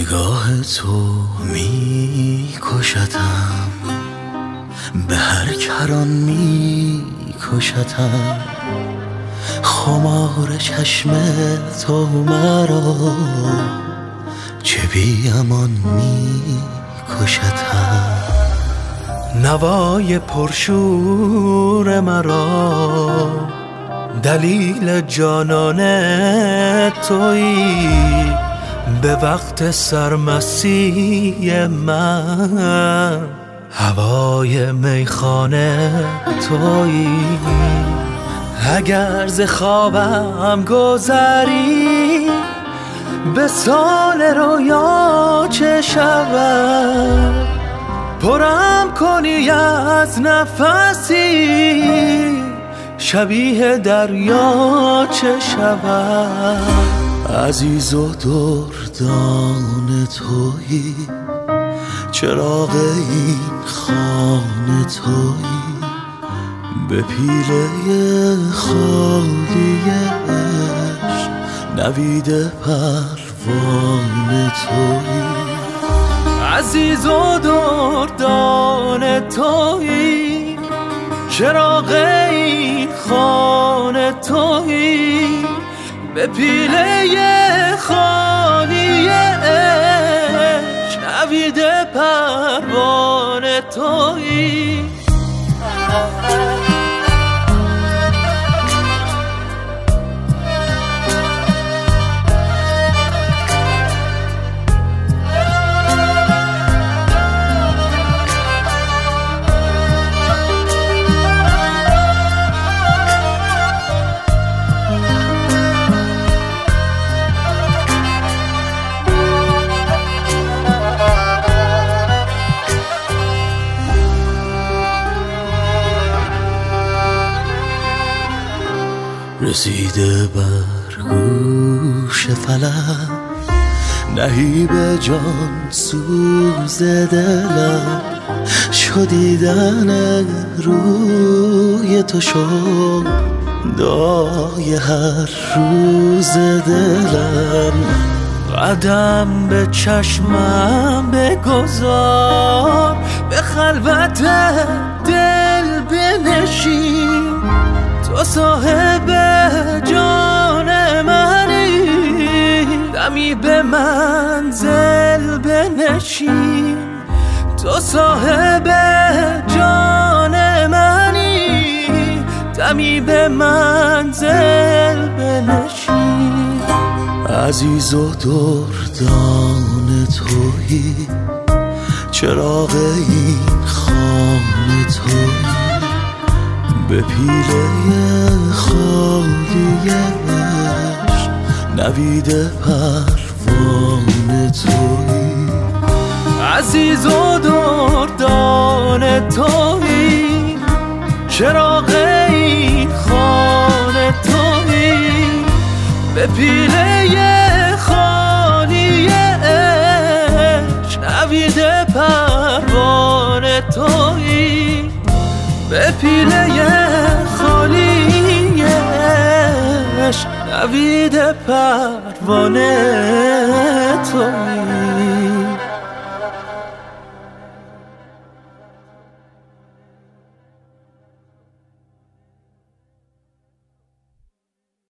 نگاه تو می کشتم، به هر کران می کشتم. خمار چشم تو مرا چه بی امان می کشتم. نوای پرشور مرا دلیل جانان تویی، به وقت سرمستی من هوای میخانه تویی. اگر ز خوابم گذری به سال رویا چه شود، پرم کنی از نفسی شبیه دریا چه شود. عزیز و دردان تویی، چراغ این خانه تویی، به پیله خالی عشق نوید پروانه تویی. عزیز و دردان تویی، چراغ این خانه تویی، به پیله خالی عشق نوید پروانه تویی. رسیده بر گوش فلک نهی به جان سوز دلم، شدیدن روی تو شد دعای هر روز دلم. قدم به چشمم بگذار، به خلوت دل بنشین، تو صاحب جان منی، دمی به منزل بنشین، تو صاحب جان منی، دمی به منزل بنشین. عزیز و دردان تویی، چراغ این خانه تویی، به پیله خالی عشق نوید پروانه تویی. عزیز و دردان تویی، چراغ این خانه تویی، به پیله خالی عشق نوید پروانه تویی، به پیله خالی عشق نوید پروانه تویی.